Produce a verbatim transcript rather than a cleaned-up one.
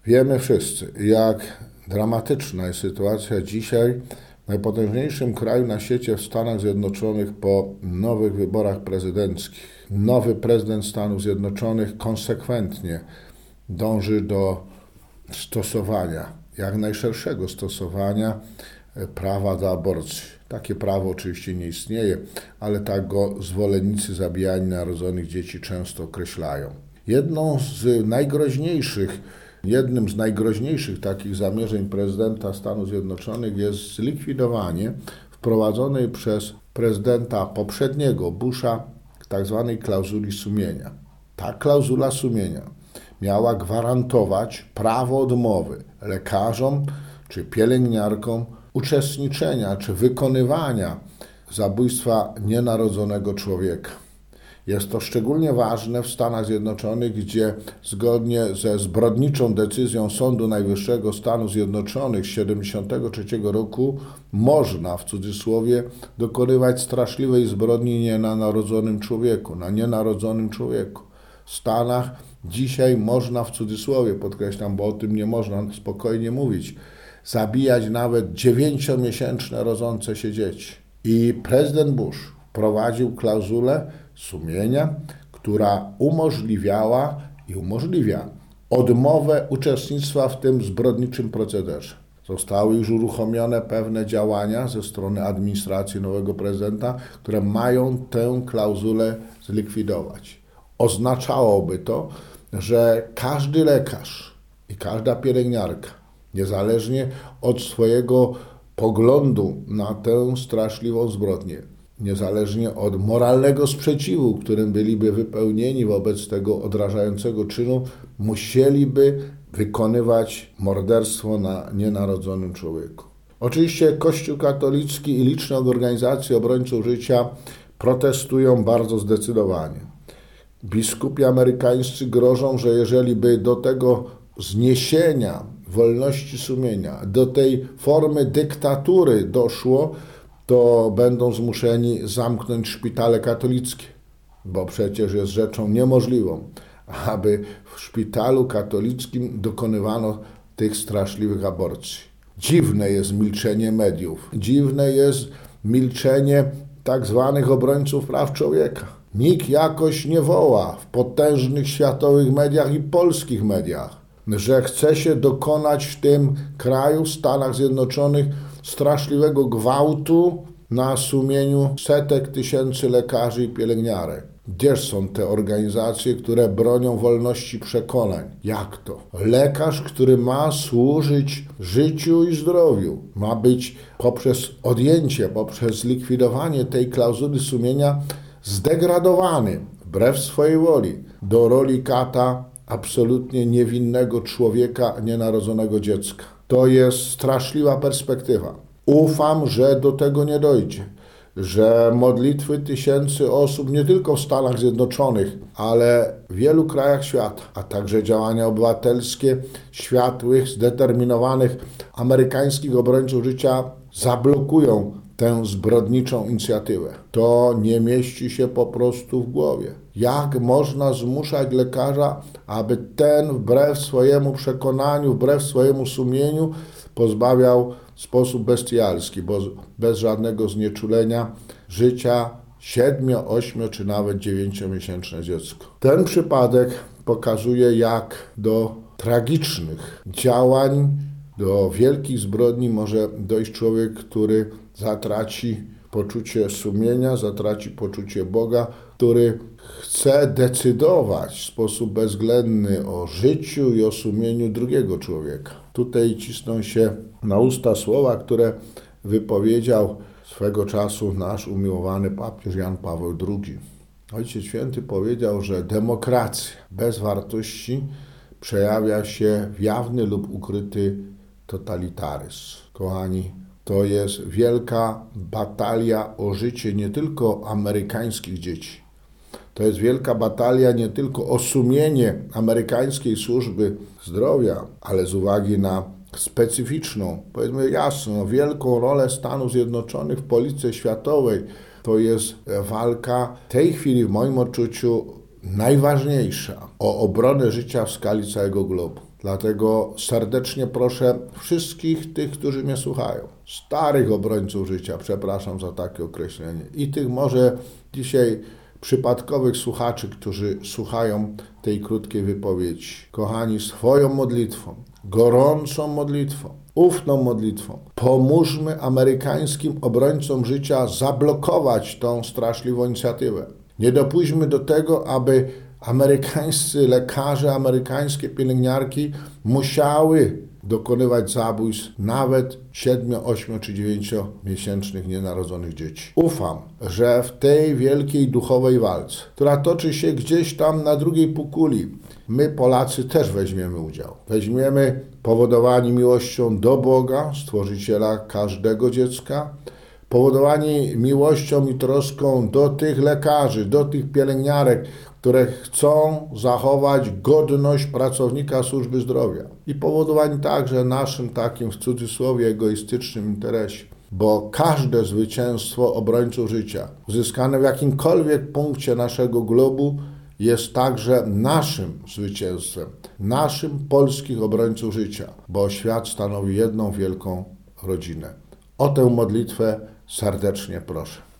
Wiemy wszyscy, jak dramatyczna jest sytuacja dzisiaj w najpotężniejszym kraju na świecie, w Stanach Zjednoczonych, po nowych wyborach prezydenckich. Nowy prezydent Stanów Zjednoczonych konsekwentnie dąży do stosowania, jak najszerszego stosowania prawa do aborcji. Takie prawo oczywiście nie istnieje, ale tak go zwolennicy zabijania narodzonych dzieci często określają. Jedną z najgroźniejszych, jednym z najgroźniejszych takich zamierzeń prezydenta Stanów Zjednoczonych jest zlikwidowanie wprowadzonej przez prezydenta poprzedniego Busha tak zwanej klauzuli sumienia. Ta klauzula sumienia miała gwarantować prawo odmowy lekarzom czy pielęgniarkom uczestniczenia czy wykonywania zabójstwa nienarodzonego człowieka. Jest to szczególnie ważne w Stanach Zjednoczonych, gdzie zgodnie ze zbrodniczą decyzją Sądu Najwyższego Stanów Zjednoczonych z tysiąc dziewięćset siedemdziesiątego trzeciego roku można, w cudzysłowie, dokonywać straszliwej zbrodni nie na narodzonym człowieku, na nienarodzonym człowieku. W Stanach dzisiaj można, w cudzysłowie podkreślam, bo o tym nie można spokojnie mówić, zabijać nawet dziewięciomiesięczne rodzące się dzieci. I prezydent Bush wprowadził klauzulę sumienia, która umożliwiała i umożliwia odmowę uczestnictwa w tym zbrodniczym procederze. Zostały już uruchomione pewne działania ze strony administracji nowego prezydenta, które mają tę klauzulę zlikwidować. Oznaczałoby to, że każdy lekarz i każda pielęgniarka, niezależnie od swojego poglądu na tę straszliwą zbrodnię, niezależnie od moralnego sprzeciwu, którym byliby wypełnieni wobec tego odrażającego czynu, musieliby wykonywać morderstwo na nienarodzonym człowieku. Oczywiście Kościół katolicki i liczne organizacje obrońców życia protestują bardzo zdecydowanie. Biskupi amerykańscy grożą, że jeżeli by do tego zniesienia wolności sumienia, do tej formy dyktatury doszło, to będą zmuszeni zamknąć szpitale katolickie, bo przecież jest rzeczą niemożliwą, aby w szpitalu katolickim dokonywano tych straszliwych aborcji. Dziwne jest milczenie mediów, dziwne jest milczenie tak zwanych obrońców praw człowieka. Nikt jakoś nie woła w potężnych światowych mediach i polskich mediach, że chce się dokonać w tym kraju, w Stanach Zjednoczonych, straszliwego gwałtu na sumieniu setek tysięcy lekarzy i pielęgniarek. Gdzie są te organizacje, które bronią wolności przekonań? Jak to? Lekarz, który ma służyć życiu i zdrowiu, ma być poprzez odjęcie, poprzez zlikwidowanie tej klauzuli sumienia zdegradowany, wbrew swojej woli, do roli kata absolutnie niewinnego człowieka, nienarodzonego dziecka. To jest straszliwa perspektywa. Ufam, że do tego nie dojdzie, że modlitwy tysięcy osób, nie tylko w Stanach Zjednoczonych, ale w wielu krajach świata, a także działania obywatelskie światłych, zdeterminowanych amerykańskich obrońców życia zablokują tę zbrodniczą inicjatywę. To nie mieści się po prostu w głowie. Jak można zmuszać lekarza, aby ten wbrew swojemu przekonaniu, wbrew swojemu sumieniu pozbawiał w sposób bestialski, bo bez żadnego znieczulenia życia siedmiu, ośmiu czy nawet dziewięciomiesięczne dziecko. Ten przypadek pokazuje, jak do tragicznych działań, do wielkich zbrodni może dojść człowiek, który zatraci poczucie sumienia, zatraci poczucie Boga, który chce decydować w sposób bezwzględny o życiu i o sumieniu drugiego człowieka. Tutaj cisną się na usta słowa, które wypowiedział swego czasu nasz umiłowany papież Jan Paweł drugi. Ojciec Święty powiedział, że demokracja bez wartości przejawia się w jawny lub ukryty totalitaryzm. Kochani, to jest wielka batalia o życie nie tylko amerykańskich dzieci. To jest wielka batalia nie tylko o sumienie amerykańskiej służby zdrowia, ale z uwagi na specyficzną, powiedzmy jasno, wielką rolę Stanów Zjednoczonych w polityce światowej. To jest walka w tej chwili w moim odczuciu najważniejsza o obronę życia w skali całego globu. Dlatego serdecznie proszę wszystkich tych, którzy mnie słuchają, starych obrońców życia, przepraszam za takie określenie, i tych może dzisiaj przypadkowych słuchaczy, którzy słuchają tej krótkiej wypowiedzi. Kochani, swoją modlitwą, gorącą modlitwą, ufną modlitwą, pomóżmy amerykańskim obrońcom życia zablokować tą straszliwą inicjatywę. Nie dopuśćmy do tego, aby amerykańscy lekarze, amerykańskie pielęgniarki musiały dokonywać zabójstw nawet siedmiu, ośmiu czy dziewięciomiesięcznych nienarodzonych dzieci. Ufam, że w tej wielkiej duchowej walce, która toczy się gdzieś tam na drugiej półkuli, my Polacy też weźmiemy udział. Weźmiemy powodowani miłością do Boga, Stworzyciela każdego dziecka, powodowani miłością i troską do tych lekarzy, do tych pielęgniarek, które chcą zachować godność pracownika służby zdrowia. I powodowani także naszym takim, w cudzysłowie, egoistycznym interesie. Bo każde zwycięstwo obrońców życia, uzyskane w jakimkolwiek punkcie naszego globu, jest także naszym zwycięstwem, naszym polskich obrońców życia, bo świat stanowi jedną wielką rodzinę. O tę modlitwę serdecznie proszę.